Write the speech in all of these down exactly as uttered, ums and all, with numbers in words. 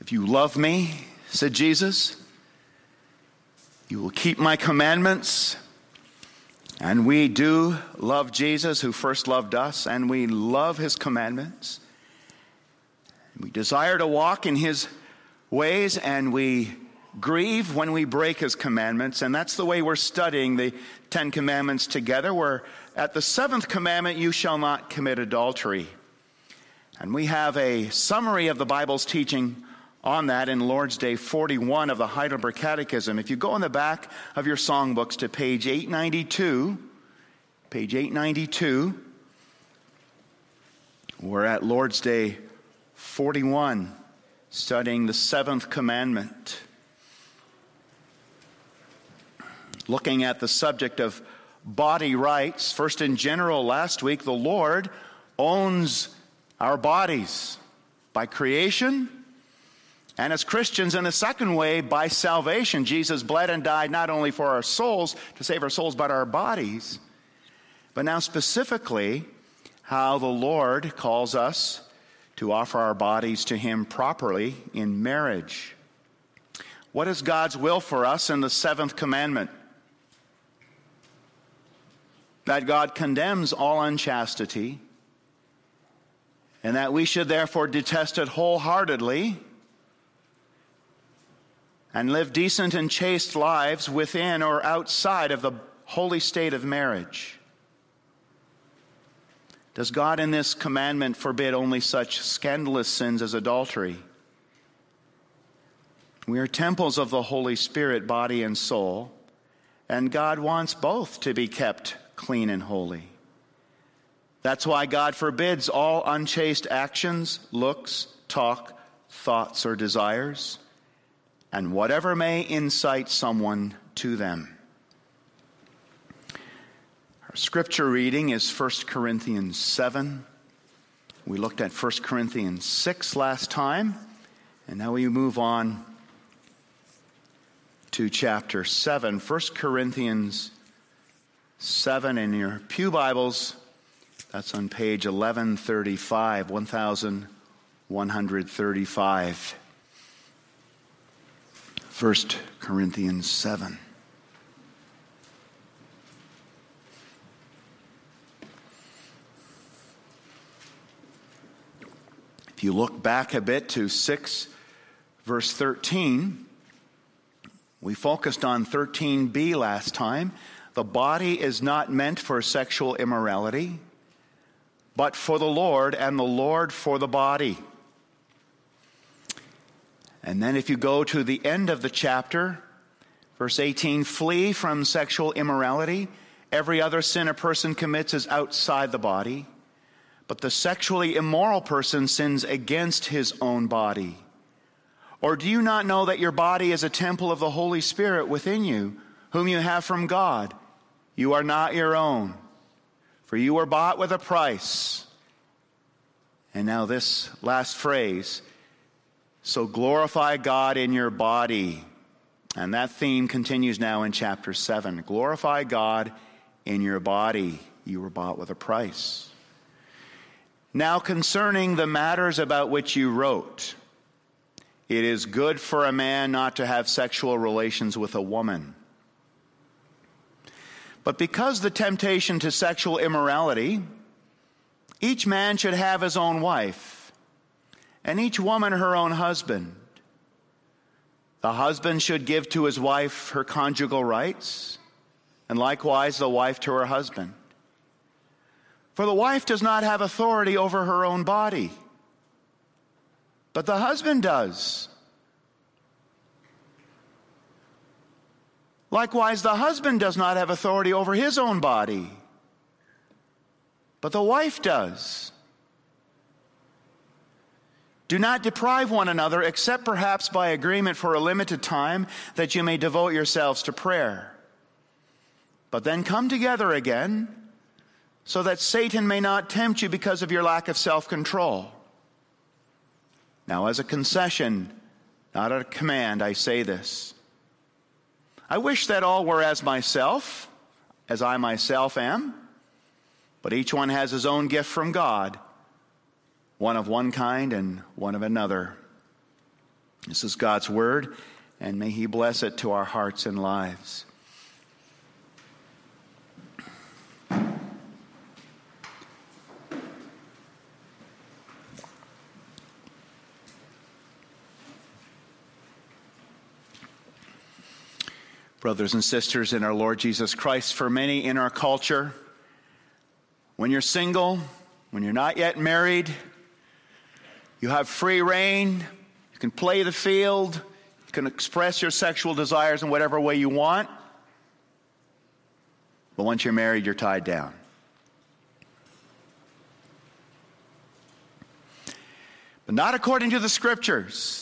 "If you love me," said Jesus, "you will keep my commandments." And we do love Jesus, who first loved us, and we love his commandments. We desire to walk in his ways, and we grieve when we break his commandments. And that's the way we're studying the Ten Commandments together. We're at the seventh commandment, "You shall not commit adultery." And we have a summary of the Bible's teaching on that in Lord's Day forty-one of the Heidelberg Catechism. If you go in the back of your songbooks to page eight ninety-two, page eight ninety-two, we're at Lord's Day forty-one, studying the seventh commandment, looking at the subject of body rights. First, in general, last week, the Lord owns our bodies by creation, and as Christians, in a second way, by salvation. Jesus bled and died not only for our souls, to save our souls, but our bodies. But now specifically, how the Lord calls us to offer our bodies to him properly in marriage. What is God's will for us in the seventh commandment? That God condemns all unchastity, and that we should therefore detest it wholeheartedly, and live decent and chaste lives within or outside of the holy state of marriage. Does God in this commandment forbid only such scandalous sins as adultery? We are temples of the Holy Spirit, body and soul, and God wants both to be kept clean and holy. That's why God forbids all unchaste actions, looks, talk, thoughts, or desires, and whatever may incite someone to them. Our scripture reading is First Corinthians seven. We looked at First Corinthians six last time, and now we move on to chapter seven. First Corinthians seven in your pew Bibles. That's on page eleven thirty-five, one thousand one hundred thirty-five. First Corinthians seven. If you look back a bit to six, verse thirteen, we focused on thirteen b last time. The body is not meant for sexual immorality, but for the Lord, and the Lord for the body. And then if you go to the end of the chapter, verse eighteen, flee from sexual immorality. Every other sin a person commits is outside the body, but the sexually immoral person sins against his own body. Or do you not know that your body is a temple of the Holy Spirit within you, whom you have from God? You are not your own, for you were bought with a price. And now this last phrase, so glorify God in your body. And that theme continues now in chapter seven. Glorify God in your body. You were bought with a price. Now concerning the matters about which you wrote, it is good for a man not to have sexual relations with a woman. But because the temptation to sexual immorality, each man should have his own wife, and each woman her own husband. The husband should give to his wife her conjugal rights, and likewise the wife to her husband. For the wife does not have authority over her own body, but the husband does. Likewise, the husband does not have authority over his own body, but the wife does. Do not deprive one another, except perhaps by agreement for a limited time, that you may devote yourselves to prayer. But then come together again, so that Satan may not tempt you because of your lack of self-control. Now, as a concession, not a command, I say this. I wish that all were as myself, as I myself am, but each one has his own gift from God, one of one kind and one of another. This is God's word, and may he bless it to our hearts and lives. Brothers and sisters in our Lord Jesus Christ, for many in our culture, when you're single, when you're not yet married, you have free reign, you can play the field, you can express your sexual desires in whatever way you want. But once you're married, you're tied down. But not according to the Scriptures.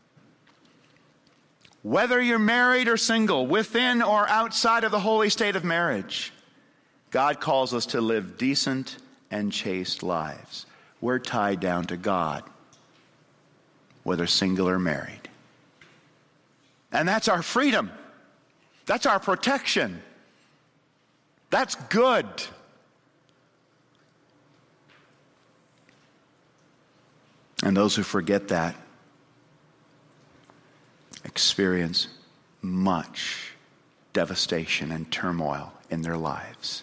Whether you're married or single, within or outside of the holy state of marriage, God calls us to live decent and chaste lives. We're tied down to God, whether single or married. And that's our freedom. That's our protection. That's good. And those who forget that experience much devastation and turmoil in their lives.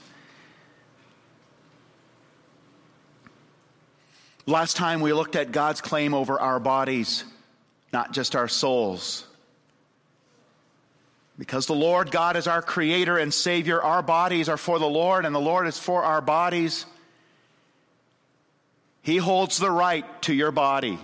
Last time we looked at God's claim over our bodies, not just our souls. Because the Lord God is our creator and savior, our bodies are for the Lord and the Lord is for our bodies. He holds the right to your body.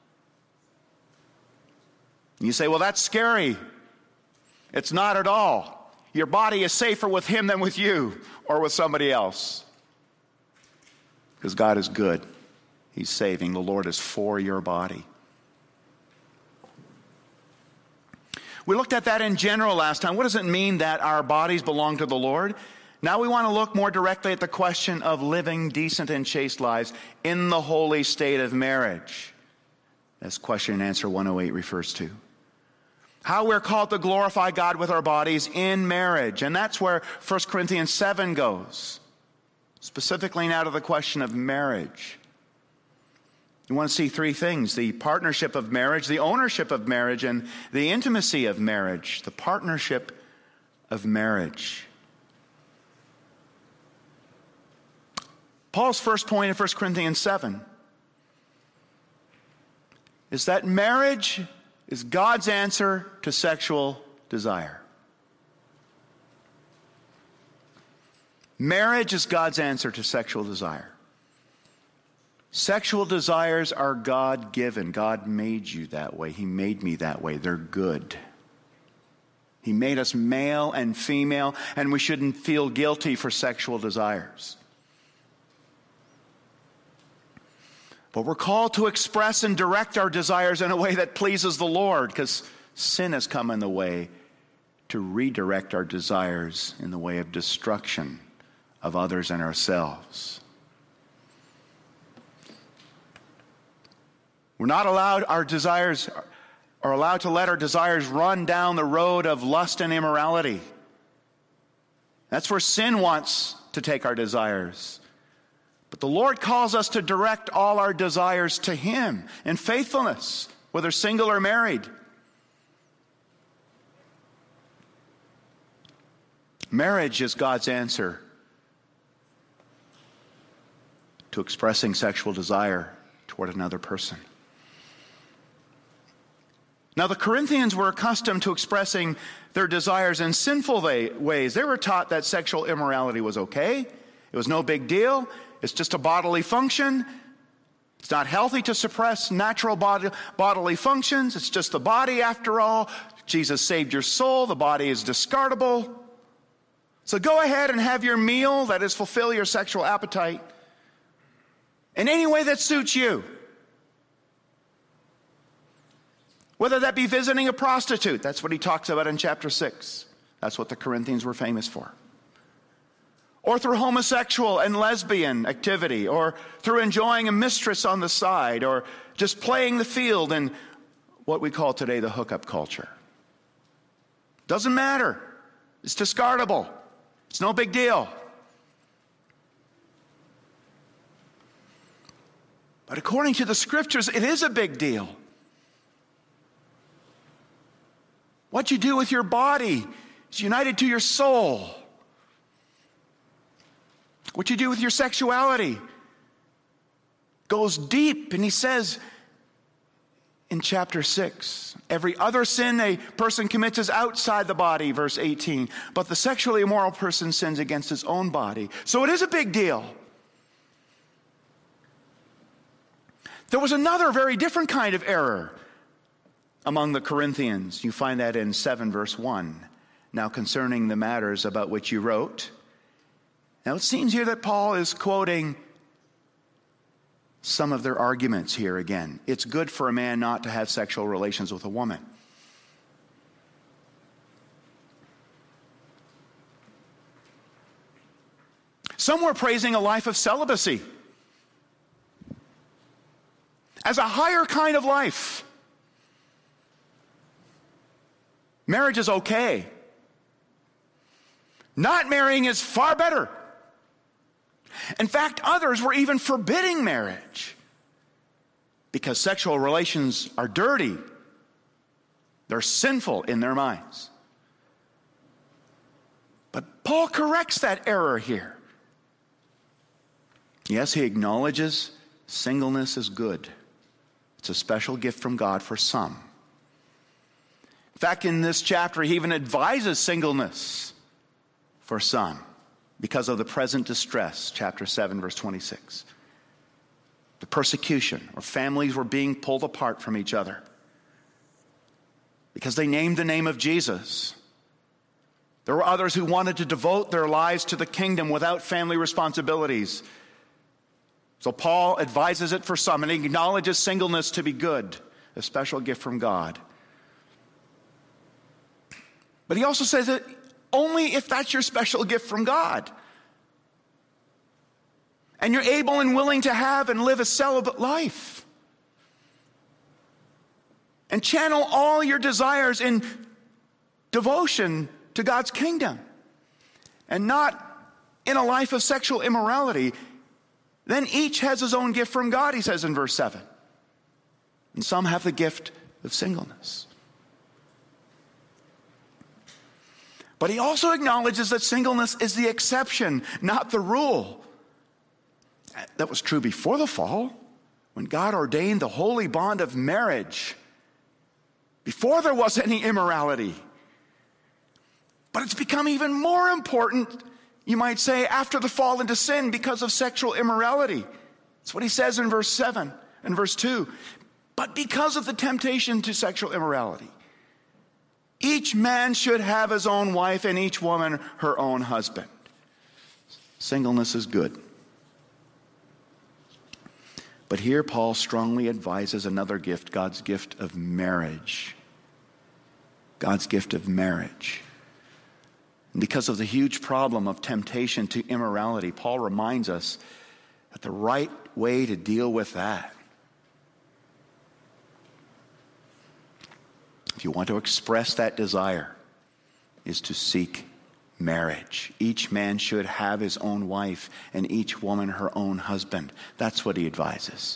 You say, well, that's scary. It's not at all. Your body is safer with him than with you or with somebody else. Because God is good. He's saving. The Lord is for your body. We looked at that in general last time. What does it mean that our bodies belong to the Lord? Now we want to look more directly at the question of living decent and chaste lives in the holy state of marriage. As question and answer one oh eight refers to. How we're called to glorify God with our bodies in marriage. And that's where First Corinthians seven goes. Specifically now to the question of marriage. You want to see three things: the partnership of marriage, the ownership of marriage, and the intimacy of marriage. The partnership of marriage. Paul's first point in First Corinthians seven is that marriage is God's answer to sexual desire. Marriage is God's answer to sexual desire. Sexual desires are God-given. God made you that way. He made me that way. They're good. He made us male and female, and we shouldn't feel guilty for sexual desires. But we're called to express and direct our desires in a way that pleases the Lord, because sin has come in the way to redirect our desires in the way of destruction of others and ourselves. We're not allowed our desires, are allowed to let our desires run down the road of lust and immorality. That's where sin wants to take our desires. But the Lord calls us to direct all our desires to him in faithfulness, whether single or married. Marriage is God's answer to expressing sexual desire toward another person. Now, the Corinthians were accustomed to expressing their desires in sinful ways. They were taught that sexual immorality was okay. It was no big deal. It's just a bodily function. It's not healthy to suppress natural body, bodily functions. It's just the body after all. Jesus saved your soul. The body is discardable. So go ahead and have your meal, that is, fulfill your sexual appetite in any way that suits you. Whether that be visiting a prostitute, that's what he talks about in chapter six. That's what the Corinthians were famous for. Or through homosexual and lesbian activity, or through enjoying a mistress on the side, or just playing the field in what we call today the hookup culture. Doesn't matter. It's discardable. It's no big deal. But according to the Scriptures, it is a big deal. What you do with your body is united to your soul. What you do with your sexuality goes deep. And he says in chapter six, every other sin a person commits is outside the body, verse eighteen. But the sexually immoral person sins against his own body. So it is a big deal. There was another very different kind of error among the Corinthians. You find that in seven verse one. Now concerning the matters about which you wrote. Now it seems here that Paul is quoting some of their arguments here again. It's good for a man not to have sexual relations with a woman. Some were praising a life of celibacy as a higher kind of life. Marriage is okay. Not marrying is far better. In fact, others were even forbidding marriage because sexual relations are dirty. They're sinful in their minds. But Paul corrects that error here. Yes, he acknowledges singleness is good. It's a special gift from God for some. In fact, in this chapter, he even advises singleness for some because of the present distress, chapter seven, verse twenty-six. The persecution, or families were being pulled apart from each other because they named the name of Jesus. There were others who wanted to devote their lives to the kingdom without family responsibilities. So Paul advises it for some, and he acknowledges singleness to be good, a special gift from God. But he also says that only if that's your special gift from God. And you're able and willing to have and live a celibate life. And channel all your desires in devotion to God's kingdom. And not in a life of sexual immorality. Then each has his own gift from God, he says in verse seven. And some have the gift of singleness. But he also acknowledges that singleness is the exception, not the rule. That was true before the fall, when God ordained the holy bond of marriage, before there was any immorality. But it's become even more important, you might say, after the fall into sin because of sexual immorality. That's what he says in verse seven and verse two. But because of the temptation to sexual immorality, each man should have his own wife and each woman her own husband. Singleness is good. But here Paul strongly advises another gift, God's gift of marriage. God's gift of marriage. And because of the huge problem of temptation to immorality, Paul reminds us that the right way to deal with that, if you want to express that desire, is to seek marriage. Each man should have his own wife and each woman her own husband. That's what he advises.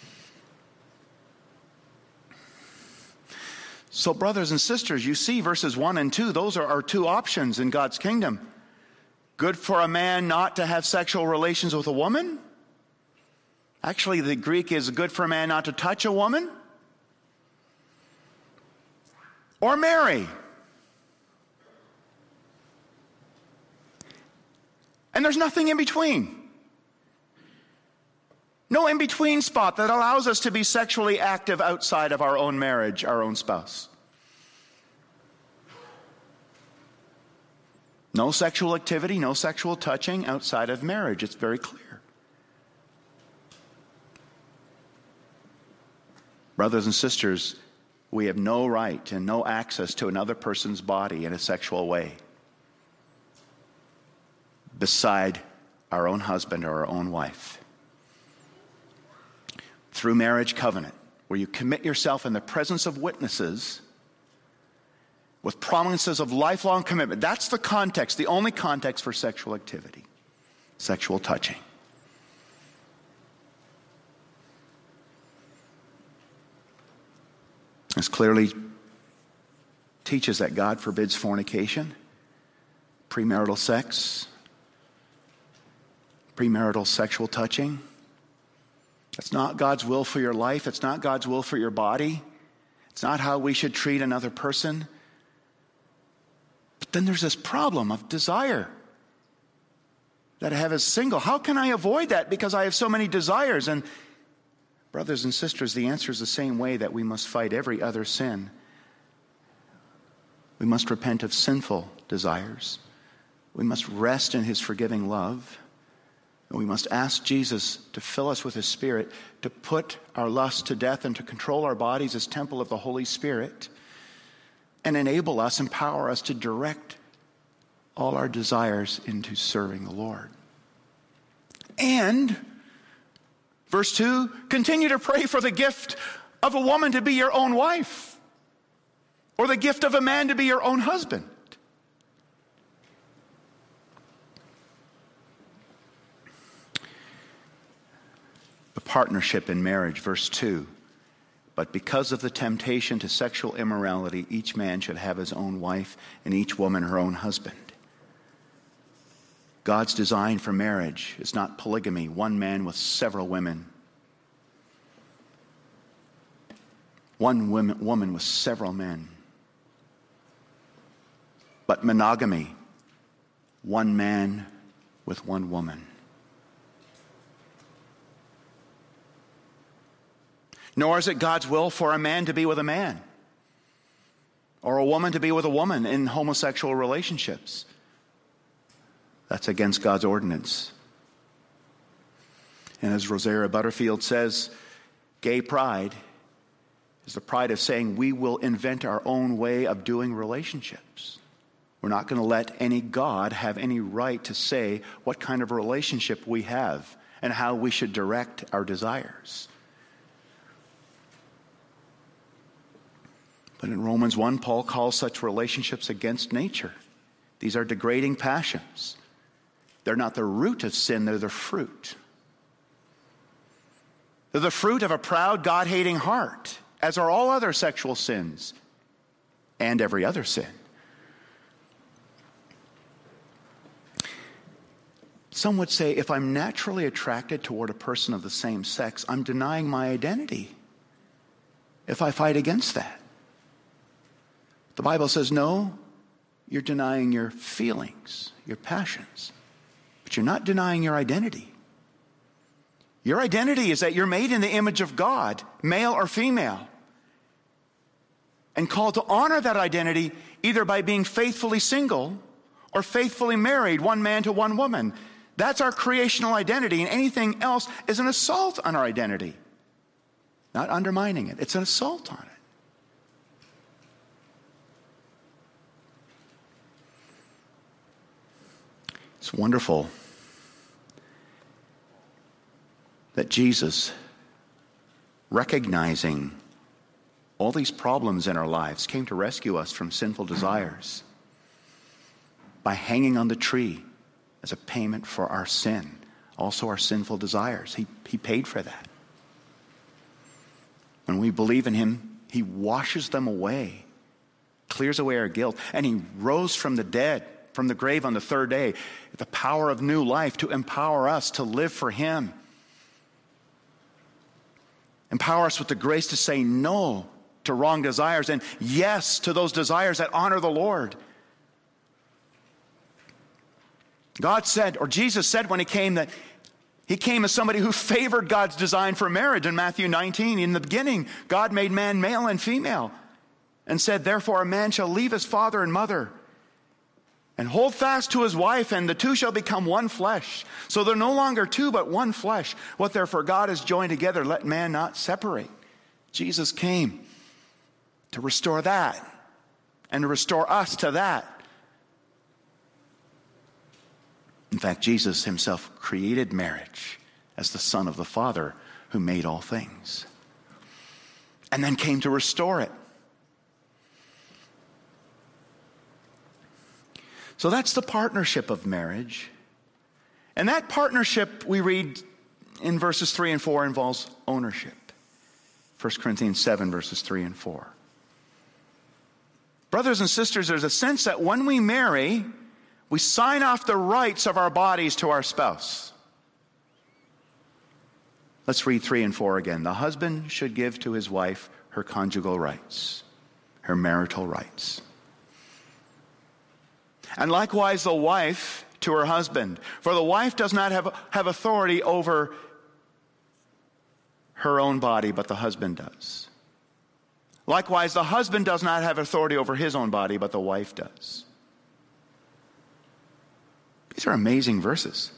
So brothers and sisters, you see verses one and two, those are our two options in God's kingdom. Good for a man not to have sexual relations with a woman. Actually, the Greek is good for a man not to touch a woman. Or marry. And there's nothing in between. No in-between spot that allows us to be sexually active outside of our own marriage, our own spouse. No sexual activity, no sexual touching outside of marriage. It's very clear. Brothers and sisters, we have no right and no access to another person's body in a sexual way beside our own husband or our own wife. Through marriage covenant, where you commit yourself in the presence of witnesses with promises of lifelong commitment. That's the context, the only context for sexual activity, sexual touching. It's clearly teaches that God forbids fornication, premarital sex, premarital sexual touching. It's not God's will for your life. It's not God's will for your body. It's not how we should treat another person. But then there's this problem of desire that I have as single. How can I avoid that? Because I have so many desires. And brothers and sisters, the answer is the same way that we must fight every other sin. We must repent of sinful desires. We must rest in his forgiving love. And we must ask Jesus to fill us with his Spirit, to put our lust to death and to control our bodies as temple of the Holy Spirit, and enable us, empower us to direct all our desires into serving the Lord. And, verse two, continue to pray for the gift of a woman to be your own wife, or the gift of a man to be your own husband. The partnership in marriage, verse two. But because of the temptation to sexual immorality, each man should have his own wife and each woman her own husband. God's design for marriage is not polygamy, one man with several women. One woman, woman with several men. But monogamy, one man with one woman. Nor is it God's will for a man to be with a man, or a woman to be with a woman in homosexual relationships. That's against God's ordinance. And as Rosaria Butterfield says, gay pride is the pride of saying we will invent our own way of doing relationships. We're not going to let any God have any right to say what kind of relationship we have and how we should direct our desires. But in Romans one, Paul calls such relationships against nature. These are degrading passions. They're not the root of sin, they're the fruit. They're the fruit of a proud, God-hating heart, as are all other sexual sins and every other sin. Some would say, if I'm naturally attracted toward a person of the same sex, I'm denying my identity if I fight against that. The Bible says, no, you're denying your feelings, your passions, but you're not denying your identity. Your identity is that you're made in the image of God, male or female, and called to honor that identity either by being faithfully single or faithfully married, one man to one woman. That's our creational identity, and anything else is an assault on our identity. Not undermining it, it's an assault on it. It's wonderful that Jesus, recognizing all these problems in our lives, came to rescue us from sinful desires by hanging on the tree as a payment for our sin, also our sinful desires. He, he paid for that. When we believe in him, he washes them away, clears away our guilt, and he rose from the dead, from the grave on the third day, the power of new life to empower us to live for him. Empower us with the grace to say no to wrong desires and yes to those desires that honor the Lord. God said, or Jesus said when he came, that he came as somebody who favored God's design for marriage. In Matthew nineteen, in the beginning, God made man male and female and said, therefore a man shall leave his father and mother and hold fast to his wife, and the two shall become one flesh. So they're no longer two, but one flesh. What therefore God has joined together, let man not separate. Jesus came to restore that and to restore us to that. In fact, Jesus himself created marriage as the Son of the Father who made all things, and then came to restore it. So that's the partnership of marriage. And that partnership, we read in verses three and four, involves ownership. First Corinthians seven, verses three and four. Brothers and sisters, there's a sense that when we marry, we sign off the rights of our bodies to our spouse. Let's read three and four again. The husband should give to his wife her conjugal rights, her marital rights. And likewise the wife to her husband. For the wife does not have, have authority over her own body, but the husband does. Likewise, the husband does not have authority over his own body, but the wife does. These are amazing verses.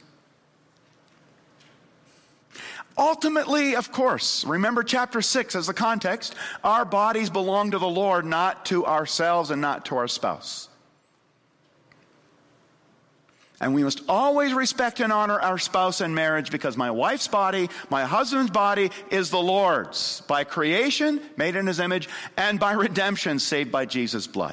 Ultimately, of course, remember chapter six as the context, our bodies belong to the Lord, not to ourselves and not to our spouse. And we must always respect and honor our spouse in marriage, because my wife's body, my husband's body is the Lord's, by creation, made in his image, and by redemption, saved by Jesus' blood.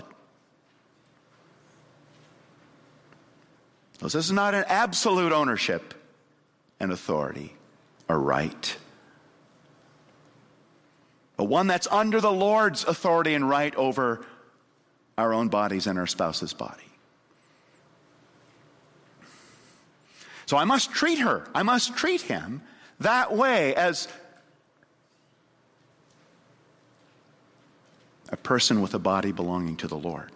So this is not an absolute ownership and authority or right, but one that's under the Lord's authority and right over our own bodies and our spouse's body. So I must treat her, I must treat him that way, as a person with a body belonging to the Lord.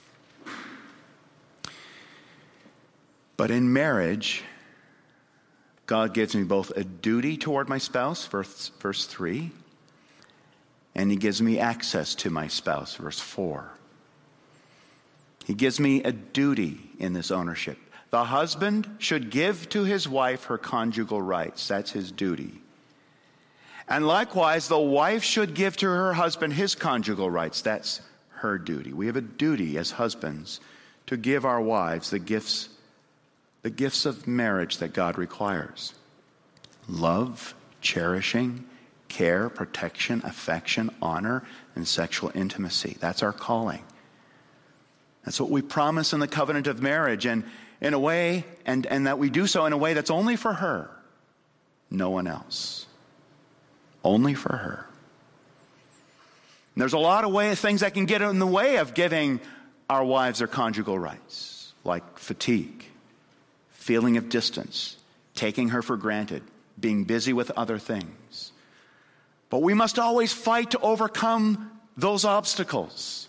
But in marriage, God gives me both a duty toward my spouse, verse, verse three, and he gives me access to my spouse, verse four. He gives me a duty in this ownership. The husband should give to his wife her conjugal rights. That's his duty. And likewise, the wife should give to her husband his conjugal rights. That's her duty. We have a duty as husbands to give our wives the gifts, the gifts of marriage that God requires. Love, cherishing, care, protection, affection, honor, and sexual intimacy. That's our calling. That's what we promise in the covenant of marriage. And in a way, and, and that we do so in a way that's only for her, no one else. Only for her. And there's a lot of way, things that can get in the way of giving our wives their conjugal rights, like fatigue, feeling of distance, taking her for granted, being busy with other things. But we must always fight to overcome those obstacles.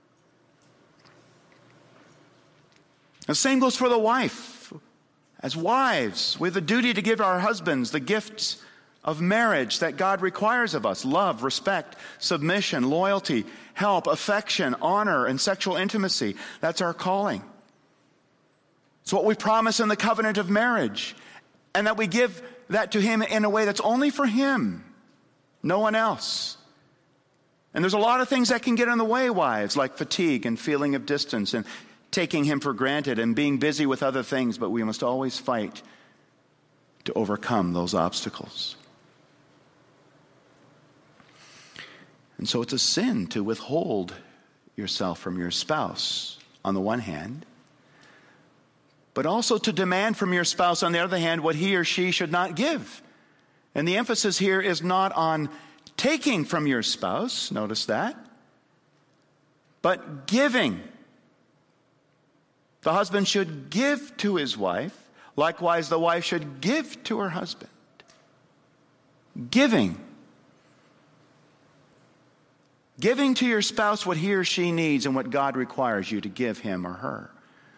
The same goes for the wife. As wives, we have the duty to give our husbands the gifts of marriage that God requires of us: love, respect, submission, loyalty, help, affection, honor, and sexual intimacy. That's our calling. It's what we promise in the covenant of marriage, and that we give that to him in a way that's only for him, no one else. And there's a lot of things that can get in the way, wives, like fatigue and feeling of distance and taking him for granted and being busy with other things, but we must always fight to overcome those obstacles. And so it's a sin to withhold yourself from your spouse on the one hand, but also to demand from your spouse on the other hand what he or she should not give. And the emphasis here is not on taking from your spouse, notice that, but giving. The husband should give to his wife. Likewise, the wife should give to her husband. Giving. Giving to your spouse what he or she needs and what God requires you to give him or her.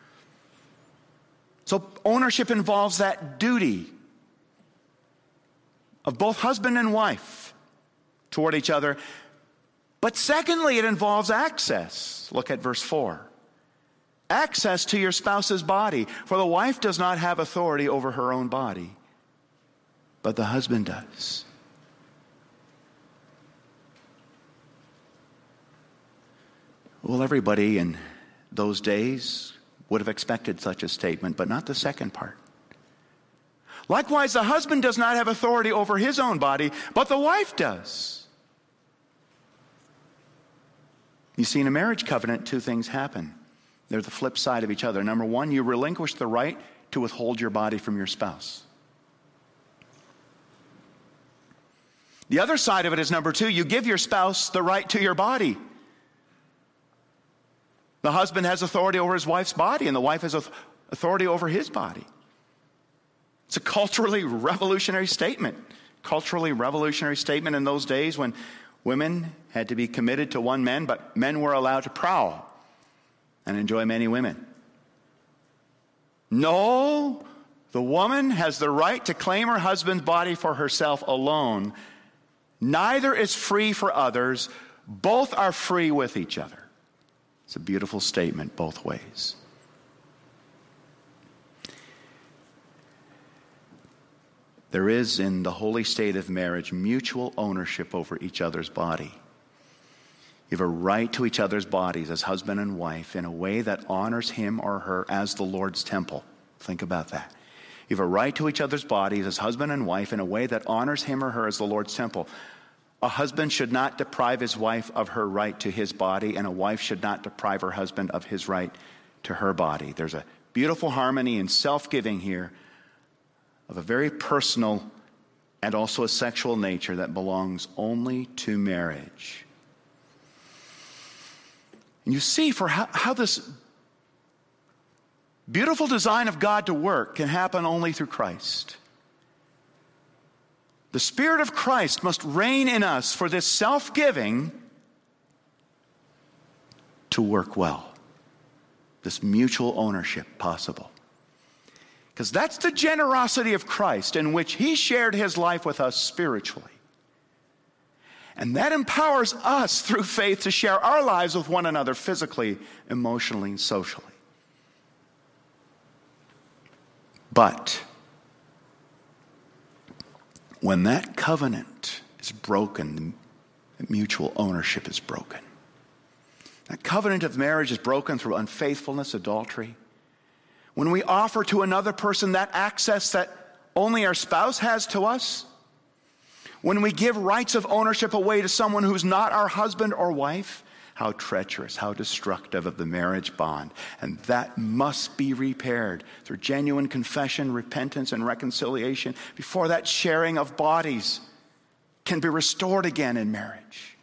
So ownership involves that duty of both husband and wife toward each other. But secondly, it involves access. Look at verse four. Access to your spouse's body. For the wife does not have authority over her own body, but the husband does. Well, everybody in those days would have expected such a statement, but not the second part. Likewise, the husband does not have authority over his own body, but the wife does. You see, in a marriage covenant, two things happen. They're the flip side of each other. Number one, you relinquish the right to withhold your body from your spouse. The other side of it is number two, you give your spouse the right to your body. The husband has authority over his wife's body, and the wife has authority over his body. It's a culturally revolutionary statement. Culturally revolutionary statement in those days when women had to be committed to one man, but men were allowed to prowl and enjoy many women. No, the woman has the right to claim her husband's body for herself alone. Neither is free for others. Both are free with each other. It's a beautiful statement both ways. There is in the holy state of marriage mutual ownership over each other's body. You have a right to each other's bodies as husband and wife in a way that honors him or her as the Lord's temple. Think about that. You have a right to each other's bodies as husband and wife in a way that honors him or her as the Lord's temple. A husband should not deprive his wife of her right to his body, and a wife should not deprive her husband of his right to her body. There's a beautiful harmony in self-giving here of a very personal and also a sexual nature that belongs only to marriage. And you see for how, how this beautiful design of God to work can happen only through Christ. The Spirit of Christ must reign in us for this self-giving to work well. This mutual ownership possible. Because that's the generosity of Christ in which he shared his life with us spiritually. And that empowers us through faith to share our lives with one another physically, emotionally, and socially. But when that covenant is broken, the mutual ownership is broken. That covenant of marriage is broken through unfaithfulness, adultery. When we offer to another person that access that only our spouse has to us, when we give rights of ownership away to someone who's not our husband or wife, how treacherous, how destructive of the marriage bond. And that must be repaired through genuine confession, repentance, and reconciliation before that sharing of bodies can be restored again in marriage.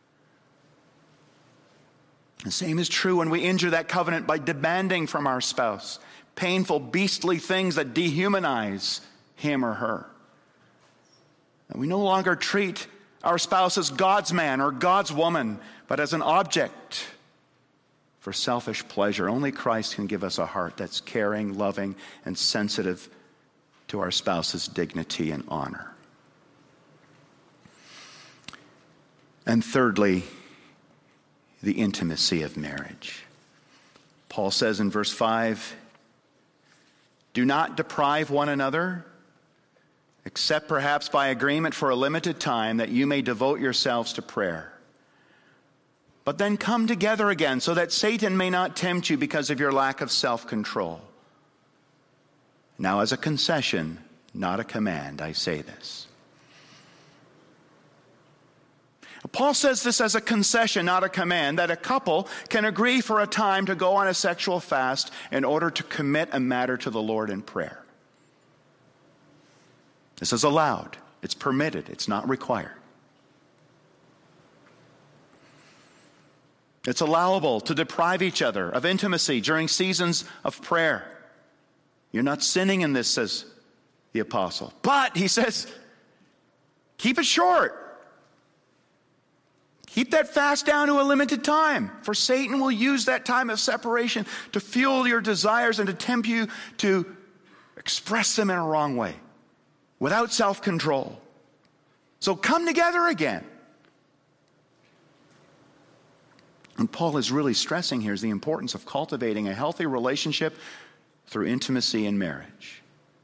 The same is true when we injure that covenant by demanding from our spouse painful, beastly things that dehumanize him or her. And we no longer treat our spouse as God's man or God's woman, but as an object for selfish pleasure. Only Christ can give us a heart that's caring, loving, and sensitive to our spouse's dignity and honor. And thirdly, the intimacy of marriage. Paul says in verse five, do not deprive one another, except perhaps by agreement for a limited time, that you may devote yourselves to prayer. But then come together again, so that Satan may not tempt you because of your lack of self-control. Now, as a concession, not a command, I say this. Paul says this as a concession, not a command, that a couple can agree for a time to go on a sexual fast in order to commit a matter to the Lord in prayer. This is allowed. It's permitted. It's not required. It's allowable to deprive each other of intimacy during seasons of prayer. You're not sinning in this, says the apostle. But, he says, keep it short. Keep that fast down to a limited time, for Satan will use that time of separation to fuel your desires and to tempt you to express them in a wrong way, without self-control. So come together again. And Paul is really stressing here is the importance of cultivating a healthy relationship through intimacy in marriage.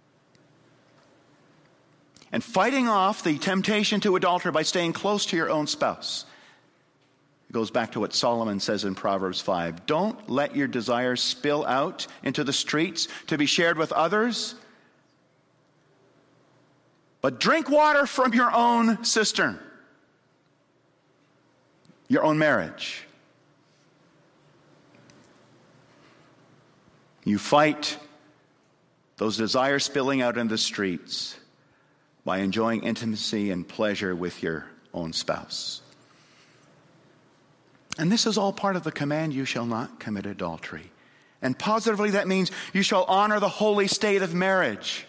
And fighting off the temptation to adultery by staying close to your own spouse. It goes back to what Solomon says in Proverbs five. Don't let your desires spill out into the streets to be shared with others, but drink water from your own cistern, your own marriage. You fight those desires spilling out in the streets by enjoying intimacy and pleasure with your own spouse. And this is all part of the command, you shall not commit adultery. And positively, that means you shall honor the holy state of marriage.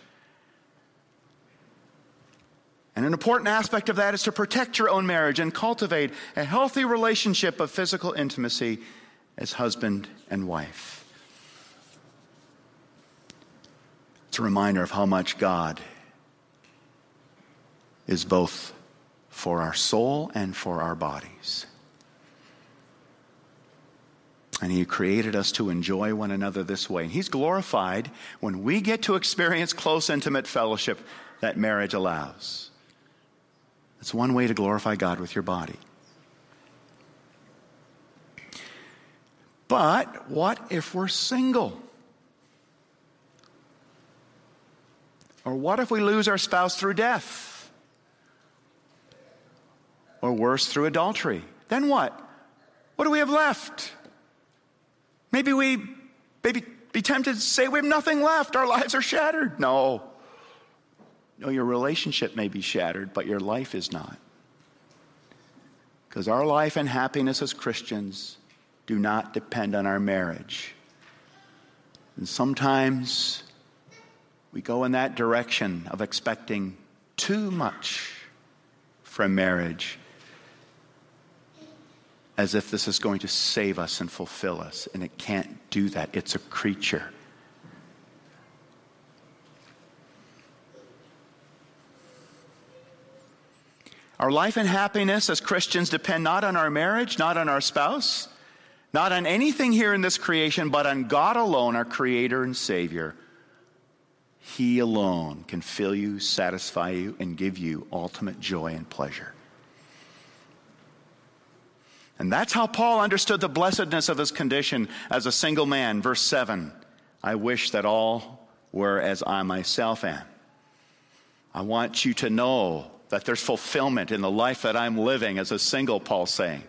And an important aspect of that is to protect your own marriage and cultivate a healthy relationship of physical intimacy as husband and wife. It's a reminder of how much God is both for our soul and for our bodies. And he created us to enjoy one another this way. And he's glorified when we get to experience close, intimate fellowship that marriage allows. It's one way to glorify God with your body. But what if we're single? Or what if we lose our spouse through death? Or worse, through adultery? Then what? What do we have left? Maybe we maybe be tempted to say we have nothing left. Our lives are shattered. No. No, your relationship may be shattered, but your life is not. Because our life and happiness as Christians do not depend on our marriage. And sometimes we go in that direction of expecting too much from marriage, as if this is going to save us and fulfill us. And it can't do that. It's a creature. Our life and happiness as Christians depend not on our marriage, not on our spouse, not on anything here in this creation, but on God alone, our Creator and Savior. He alone can fill you, satisfy you, and give you ultimate joy and pleasure. And that's how Paul understood the blessedness of his condition as a single man. Verse seven, I wish that all were as I myself am. I want you to know that there's fulfillment in the life that I'm living as a single, Paul's saying.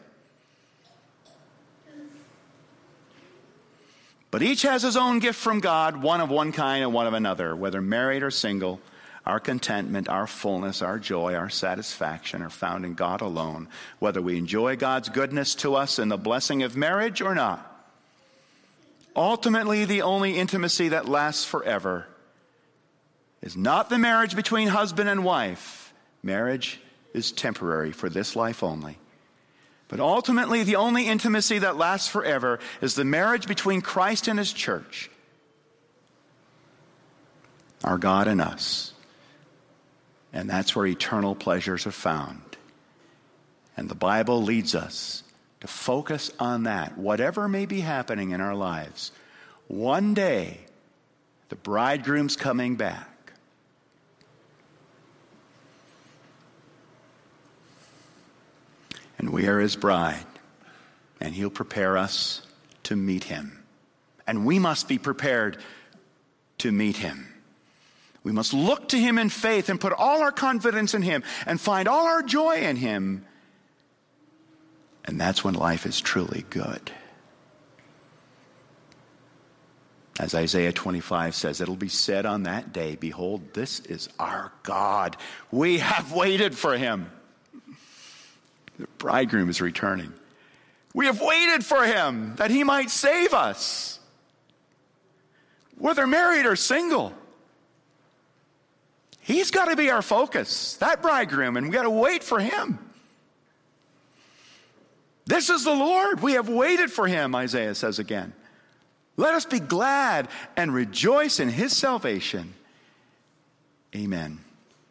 But each has his own gift from God, one of one kind and one of another, whether married or single. Our contentment, our fullness, our joy, our satisfaction are found in God alone, whether we enjoy God's goodness to us in the blessing of marriage or not. Ultimately, the only intimacy that lasts forever is not the marriage between husband and wife. Marriage is temporary for this life only. But ultimately, the only intimacy that lasts forever is the marriage between Christ and his church, our God and us. And that's where eternal pleasures are found. And the Bible leads us to focus on that. Whatever may be happening in our lives, one day the bridegroom's coming back. And we are his bride. And he'll prepare us to meet him. And we must be prepared to meet him. We must look to him in faith and put all our confidence in him and find all our joy in him. And that's when life is truly good. As Isaiah twenty-five says, it'll be said on that day, behold, this is our God. We have waited for him. The bridegroom is returning. We have waited for him that he might save us, whether married or single. He's got to be our focus, that bridegroom, and we got to wait for him. This is the Lord. We have waited for him, Isaiah says again. Let us be glad and rejoice in his salvation. Amen.